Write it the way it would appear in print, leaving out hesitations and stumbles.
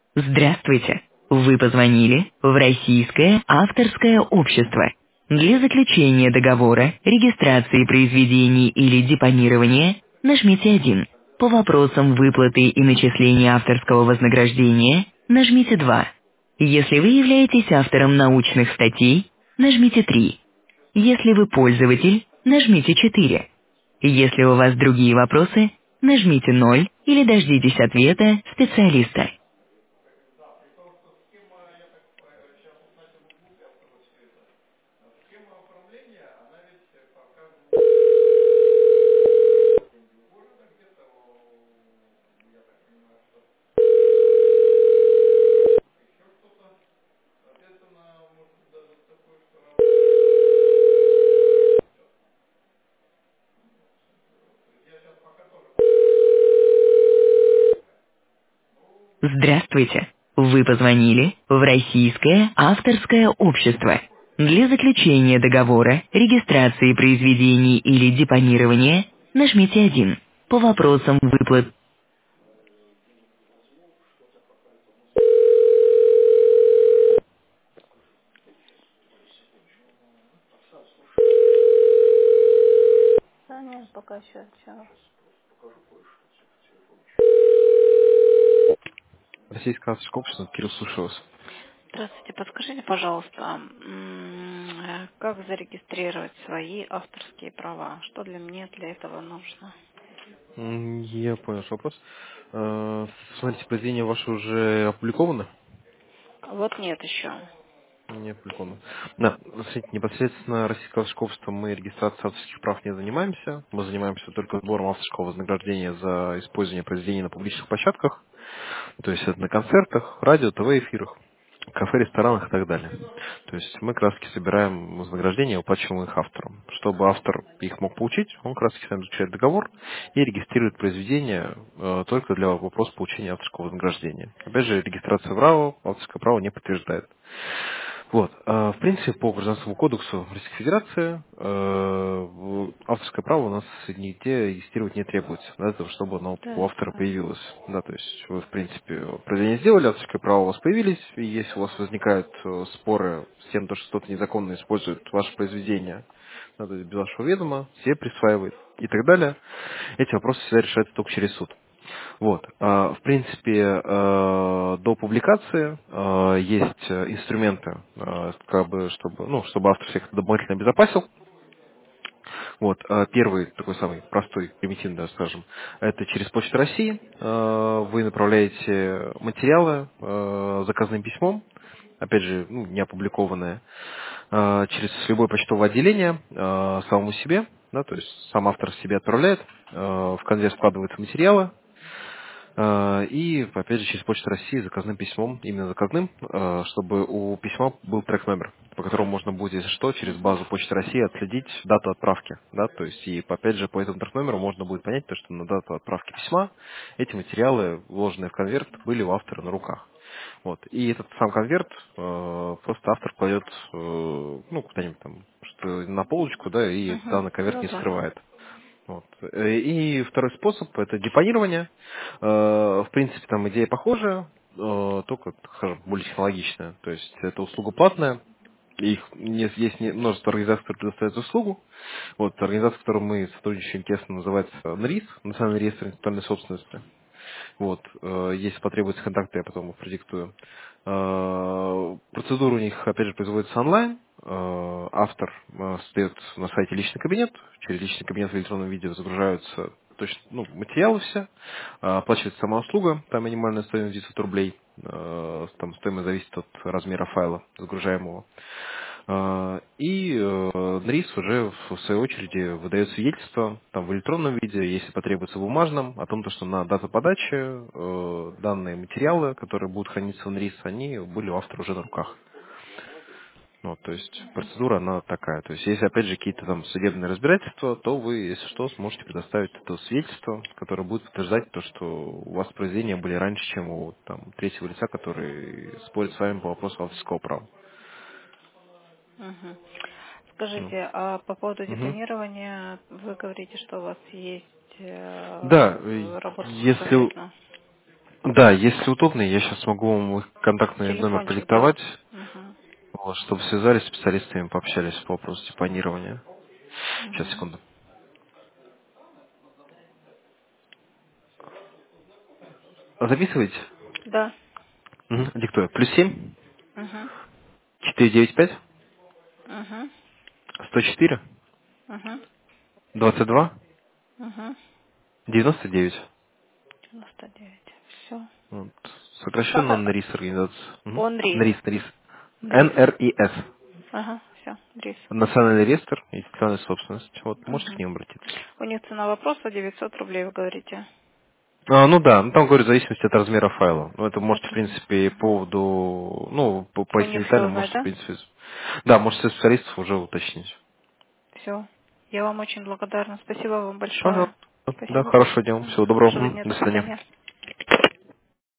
Здравствуйте! Вы позвонили в Российское авторское общество. Для заключения договора, регистрации произведений или депонирования нажмите 1. По вопросам выплаты и начисления авторского вознаграждения нажмите 2. Если вы являетесь автором научных статей, нажмите 3. Если вы пользователь, нажмите 4. Если у вас другие вопросы, нажмите 0 или дождитесь ответа специалиста. Здравствуйте! Вы позвонили в Российское авторское общество. Для заключения договора, регистрации произведений или депонирования нажмите 1. По вопросам выплат. Да нет, пока еще все. Российское авторское общество, Кирилл, слушаю вас. Здравствуйте, подскажите, пожалуйста, как зарегистрировать свои авторские права? Что для мне для этого нужно? Я понял ваш вопрос. Смотрите, произведение ваше уже опубликовано? Вот нет еще. Не опубликовано. Да, смотрите, непосредственно Российское авторское общество мы регистрацией авторских прав не занимаемся. Мы занимаемся только сбором авторского вознаграждения за использование произведений на публичных площадках. То есть это на концертах, радио, ТВ-эфирах, кафе, ресторанах и так далее. То есть мы как раз таки собираем вознаграждения, уплачиваем их авторам. Чтобы автор их мог получить, он как раз таки сам заключает договор и регистрирует произведение только для вопроса получения авторского вознаграждения. Опять же, регистрация в РАО авторское право не подтверждает. Вот. В принципе, по Гражданскому кодексу Российской Федерации авторское право у нас нигде регистрировать не требуется, для того, чтобы оно у Да, автора да. появилось. Да, то есть вы, в принципе, произведение сделали, авторское право у вас появились, и если у вас возникают споры с тем, что что-то незаконно использует ваше произведение, да, то есть без вашего ведома, себе присваивает и так далее, эти вопросы всегда решаются только через суд. Вот. В принципе, до публикации есть инструменты, как бы, чтобы, ну, чтобы автор всех дополнительно обезопасил. Вот. Первый, такой самый простой, примитивный, да, скажем, это через Почту России. Вы направляете материалы заказным письмом, опять же, ну, не опубликованные, через любое почтовое отделение самому себе, да, то есть сам автор себе отправляет, в конверт складываются материалы, и, опять же, через Почту России заказным письмом, именно заказным, чтобы у письма был трек-номер, по которому можно будет, если что, через базу Почты России отследить дату отправки. Да? То есть, и, опять же, по этому трек-номеру можно будет понять, то, что на дату отправки письма эти материалы, вложенные в конверт, были у автора на руках. Вот. И этот сам конверт просто автор кладет ну, куда-нибудь там что на полочку, да, и Угу. данный конверт Ну не да. вскрывает. Вот. И второй способ– это депонирование. В принципе, там идея похожая, только, скажем, более технологичная. То есть это услуга платная. Есть множество организаций, которые предоставляют услугу. Вот организация, с которой мы сотрудничаем тесно, называется НРИС, Национальный реестр интеллектуальной собственности. Вот, если потребуются контакты, я потом их продиктую. Процедура у них, опять же, производится онлайн. Автор создает на сайте личный кабинет. Через личный кабинет в электронном виде загружаются точно, ну, материалы все. Оплачивается сама услуга, там минимальная стоимость 900 рублей. Там стоимость зависит от размера файла загружаемого. И НРИС уже в своей очереди выдает свидетельство там, в электронном виде, если потребуется в бумажном, о том, что на дату подачи данные материалы, которые будут храниться в НРИС, они были у автора уже на руках. Вот, то есть процедура она такая. То есть если опять же какие-то там судебные разбирательства, то вы, если что, сможете предоставить это свидетельство, которое будет подтверждать то, что у вас произведения были раньше, чем у там, третьего лица, который спорит с вами по вопросу авторского права. Угу. Ну. Скажите, а по поводу Мгм. депонирования вы говорите, что у вас есть Да, работа если, самостоятельно? Да, если удобно, я сейчас могу вам их контактный номер Телефончик, да. продиктовать, Угу. вот, чтобы связались с специалистами, пообщались по вопросу депонирования. Сейчас, Угу. секунду. Записывайте? Да. Диктую. +7 Угу. 495 Угу. 104 Угу. 22 Угу. 99. 99. Все. Вот. Сокращенно НРИС организация. Онрис. НРИС. Дрис. НРИС. Ага, все, Дрис. Национальный реестр и интеллектуальная собственность. Вот, можете к Угу. ним обратиться. У них цена вопроса 900 рублей, вы говорите. Ну да, ну там говорю, в зависимости от размера файла. Ну это От можете, в размера. принципе, по поводу, ну, по У этим них все деталям узнать, можете, в да? принципе, да, можете специалистов уже уточнить. Все. Я вам очень благодарна. Спасибо вам большое. Пожалуйста. Да, Спасибо. хорошего дня. Всего доброго. Хорошего дня. До До свидания. свидания.